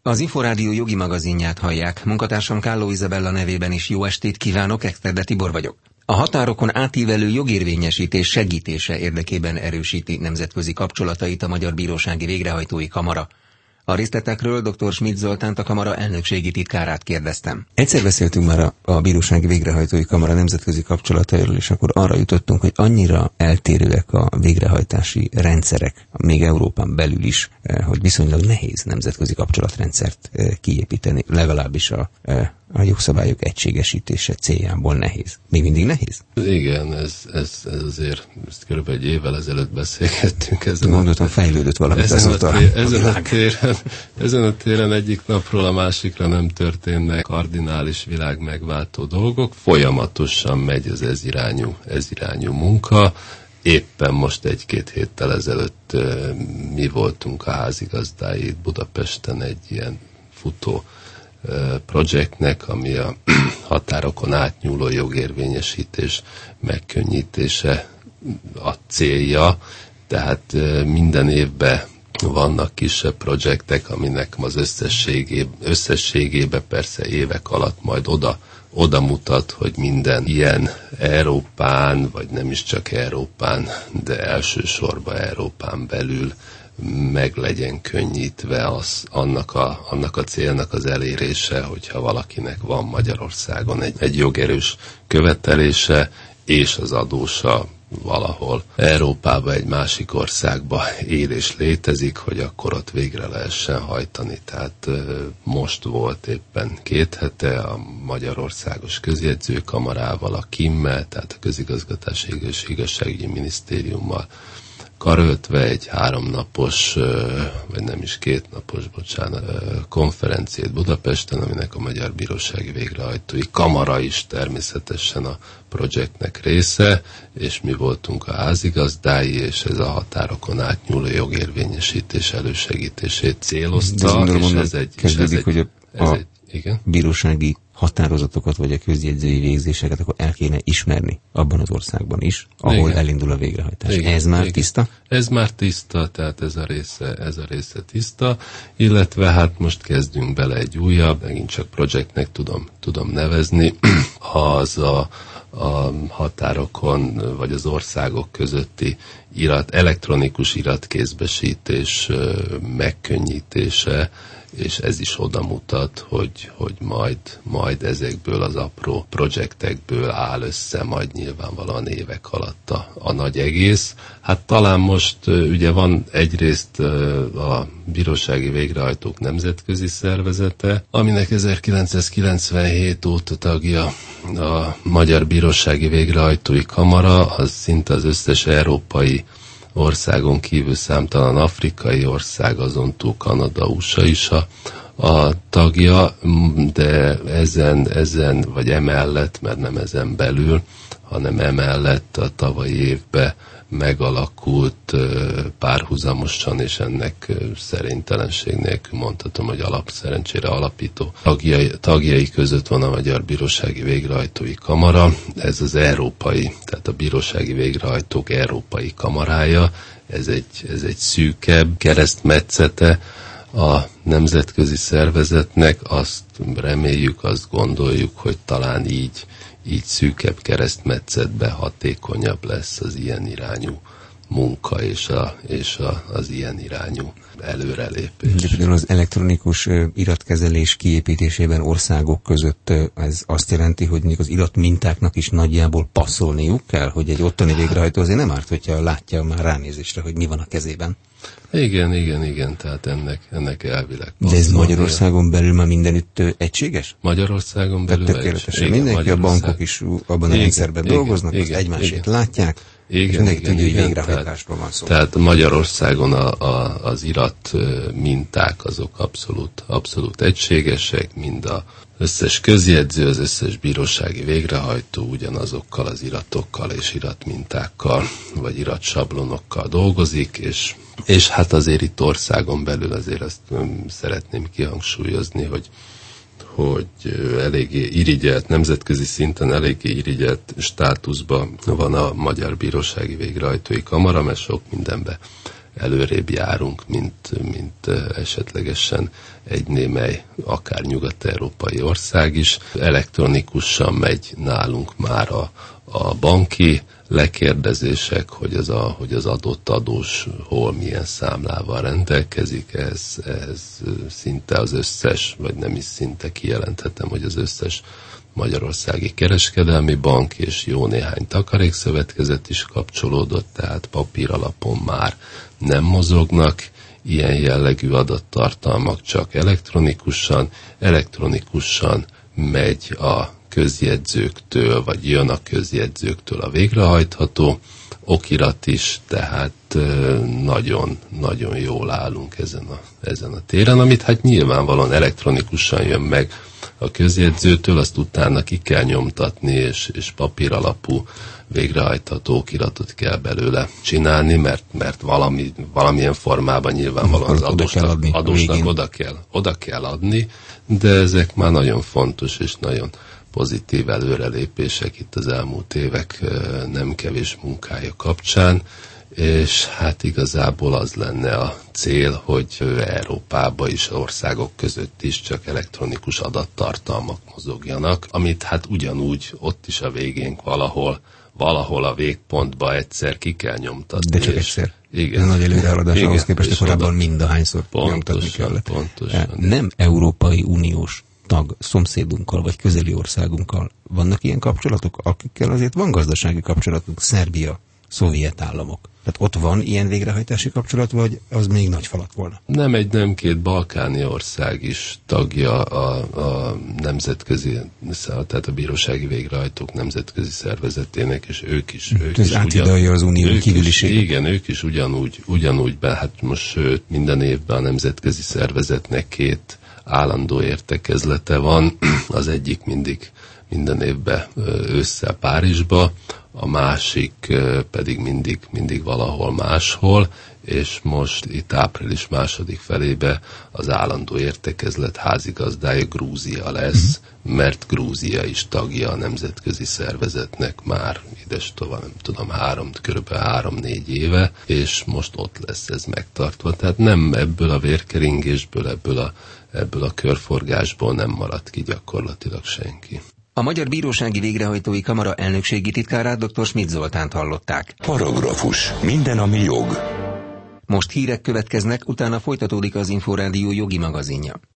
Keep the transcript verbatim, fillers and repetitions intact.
Az Inforádió jogi magazinját hallják. Munkatársam Kálló Izabella nevében is jó estét kívánok, Exterde Tibor vagyok. A határokon átívelő jogérvényesítés segítése érdekében erősíti nemzetközi kapcsolatait a Magyar Bírósági Végrehajtói Kamara. A részletekről dr. Schmidt Zoltánt, a Kamara elnökségi titkárát kérdeztem. Egyszer beszéltünk már a, a Bírósági Végrehajtói Kamara nemzetközi kapcsolatairól, és akkor arra jutottunk, hogy annyira eltérőek a végrehajtási rendszerek, még Európán belül is, hogy viszonylag nehéz nemzetközi kapcsolatrendszert kiépíteni, legalábbis a, a jogszabályok egységesítése céljából nehéz. Még mindig nehéz? Igen, ez, ez, ez azért kb. Egy évvel ezelőtt beszélgettünk. Ezen Mondottam, fejlődött valamit ezen azóta. A tér, ezen, a téren, ezen a téren egyik napról a másikra nem történnek kardinális világ megváltó dolgok. Folyamatosan megy az ez irányú, ez irányú munka. Éppen most egy-két héttel ezelőtt mi voltunk a házigazdái Budapesten egy ilyen futó projektnek, ami a határokon átnyúló jogérvényesítés megkönnyítése a célja. Tehát minden évben vannak kisebb projektek, aminek az összességében, összességében persze évek alatt majd oda, oda mutat, hogy minden ilyen Európán, vagy nem is csak Európán, de elsősorban Európán belül meg legyen könnyítve az, annak, a, annak a célnak az elérése, hogyha valakinek van Magyarországon egy, egy jogerős követelése, és az adósa valahol Európába, egy másik országba él és létezik, hogy akkor ott végre lehessen hajtani. Tehát most volt éppen két hete a Magyarországos Közjegyzőkamarával, a KIM-mel, tehát a Közigazgatási és Igazságügyi Minisztériummal karöltve egy háromnapos, vagy nem is kétnapos, bocsánat, konferenciát Budapesten, aminek a Magyar Bírósági Végrehajtói Kamara is természetesen a projektnek része, és mi voltunk a házigazdái, és ez a határokon átnyúló jogérvényesítés elősegítését célozta. Gondolom, és onnan ez egy, kezdődik, ez hogy a, ez a egy, igen? bírósági határozatokat vagy a közjegyzői végzéseket akkor el kéne ismerni abban az országban is, ahol igen. elindul a végrehajtás. Igen, ez már igen. tiszta? Ez már tiszta, tehát ez a része, ez a része tiszta, illetve hát most kezdünk bele egy újabb, megint csak projektnek tudom, tudom nevezni, az a, a határokon vagy az országok közötti irat, elektronikus iratkézbesítés megkönnyítése, és ez is oda mutat, hogy, hogy majd, majd ezekből az apró projektekből áll össze majd nyilvánvalóan évek alatt a, a nagy egész. Hát talán most ugye van egyrészt a Bírósági Végrehajtók Nemzetközi Szervezete, aminek ezerkilencszázkilencvenhét óta tagja a Magyar Bírósági Végrehajtói Kamara, az szinte az összes európai országon kívül számtalan afrikai ország, azon túl Kanada, u es á is a, a tagja, de ezen, ezen, vagy emellett, mert nem ezen belül, hanem emellett a tavalyi évben megalakult párhuzamosan, és ennek szerintelenség nélkül mondhatom, hogy alap, szerencsére alapító tagjai, tagjai között van a Magyar Bírósági Végrehajtói Kamara. Ez az európai, tehát a Bírósági Végrehajtók Európai Kamarája, ez egy, ez egy szűkebb keresztmetszete a nemzetközi szervezetnek. Azt reméljük, azt gondoljuk, hogy talán így így szűkebb keresztmetszetben hatékonyabb lesz az ilyen irányú munka és, a, és a, az ilyen irányú előrelépés. De például az elektronikus iratkezelés kiépítésében országok között ez azt jelenti, hogy mondjuk az iratmintáknak is nagyjából passzolniuk kell, hogy egy ottani végrehajtó azért nem árt, hogyha látja már ránézésre, hogy mi van a kezében. Igen, igen, igen, tehát ennek, ennek elvileg passzolnia. De ez Magyarországon belül már mindenütt egységes? Magyarországon belül tökéletesen. Mindenki, a bankok is abban a rendszerben igen, dolgoznak, igen, az egymásét igen. látják, igen, és mindenki tudja, hogy végrehajtásról van szó. Tehát Magyarországon a, a, az irat minták azok abszolút, abszolút egységesek, mind a összes közjegyző, az összes bírósági végrehajtó ugyanazokkal az iratokkal és iratmintákkal, vagy iratsablonokkal dolgozik, és, és hát azért itt országon belül azért azt szeretném kihangsúlyozni, hogy hogy eléggé irigyelt, nemzetközi szinten eléggé irigyelt státuszban van a Magyar Bírósági Végrehajtói Kamara, mert sok mindenben előrébb járunk, mint, mint esetlegesen egy némely, akár nyugat-európai ország is. Elektronikusan megy nálunk már a, a banki lekérdezések, hogy az, a, hogy az adott adós hol milyen számlával rendelkezik, ez, ez szinte az összes, vagy nem is szinte kijelenthetem, hogy az összes magyarországi kereskedelmi bank és jó néhány takarékszövetkezet is kapcsolódott, tehát papír alapon már nem mozognak ilyen jellegű adattartalmak, csak elektronikusan. Elektronikusan megy a közjegyzőktől, vagy jön a közjegyzőktől a végrehajtható okirat is, tehát nagyon-nagyon jól állunk ezen a, ezen a téren, amit hát nyilvánvalóan elektronikusan jön meg a közjegyzőtől, azt utána ki kell nyomtatni, és, és papír alapú végrehajtható okiratot kell belőle csinálni, mert, mert valami, valamilyen formában nyilvánvalóan az adósnak, adósnak oda, kell, oda kell adni, de ezek már nagyon fontos és nagyon pozitív előrelépések itt az elmúlt évek nem kevés munkája kapcsán, és hát igazából az lenne a cél, hogy Európában is, országok között is csak elektronikus adattartalmak mozogjanak, amit hát ugyanúgy ott is a végén valahol, valahol a végpontba egyszer ki kell nyomtatni. De csak egyszer. Igen. Ez nagy előrehaladás ahhoz képest, hogy korábban mindahányszor nyomtatni kellett. Pontosan. Nem Európai Uniós tag szomszédunkkal vagy közeli országunkkal vannak ilyen kapcsolatok, akikkel azért van gazdasági kapcsolatunk, Szerbia, szovjet államok. Tehát ott van ilyen végrehajtási kapcsolat, vagy az még nagy falat volna? Nem egy, nem két balkáni ország is tagja a, a nemzetközi, tehát a bírósági végrehajtók nemzetközi szervezetének, és ők is... Ők Ez átidalja az unión kívüliséget. Igen, ők is ugyanúgy, ugyanúgy be, hát most sőt, minden évben a nemzetközi szervezetnek két állandó értekezlete van, az egyik mindig minden évben ősszel Párizsba, a másik pedig mindig, mindig valahol máshol, és most itt április második felébe az állandó értekezlet házigazdája Grúzia lesz, mert Grúzia is tagja a nemzetközi szervezetnek már ides tovább, nem tudom, három, körülbelül három-négy éve, és most ott lesz ez megtartva. Tehát nem ebből a vérkeringésből, ebből a, ebből a körforgásból nem maradt ki gyakorlatilag senki. A Magyar Bírósági Végrehajtói Kamara elnökségi titkárát, dr. Schmidt Zoltánt hallották. Paragrafus. Minden, ami jog. Most hírek következnek, utána folytatódik az Inforádió jogi magazinja.